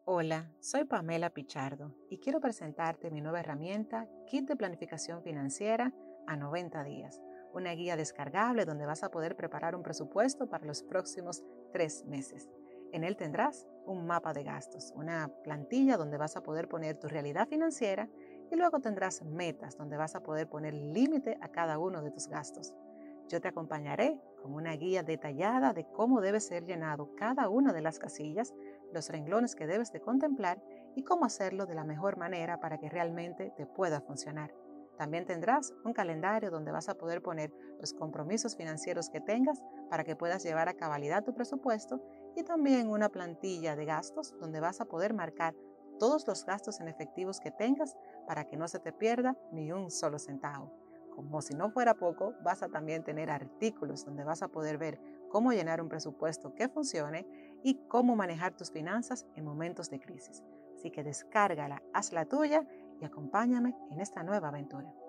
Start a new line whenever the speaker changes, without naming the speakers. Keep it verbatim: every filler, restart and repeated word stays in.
Hola, soy Pamela Pichardo y quiero presentarte mi nueva herramienta, Kit de Planificación Financiera a noventa días, una guía descargable donde vas a poder preparar un presupuesto para los próximos tres meses. En él tendrás un mapa de gastos, una plantilla donde vas a poder poner tu realidad financiera y luego tendrás metas donde vas a poder poner límite a cada uno de tus gastos. Yo te acompañaré con una guía detallada de cómo debe ser llenado cada una de las casillas, los renglones que debes de contemplar y cómo hacerlo de la mejor manera para que realmente te pueda funcionar. También tendrás un calendario donde vas a poder poner los compromisos financieros que tengas para que puedas llevar a cabalidad tu presupuesto y también una plantilla de gastos donde vas a poder marcar todos los gastos en efectivos que tengas para que no se te pierda ni un solo centavo. Como si no fuera poco, vas a también tener artículos donde vas a poder ver cómo llenar un presupuesto que funcione y cómo manejar tus finanzas en momentos de crisis. Así que descárgala, haz la tuya y acompáñame en esta nueva aventura.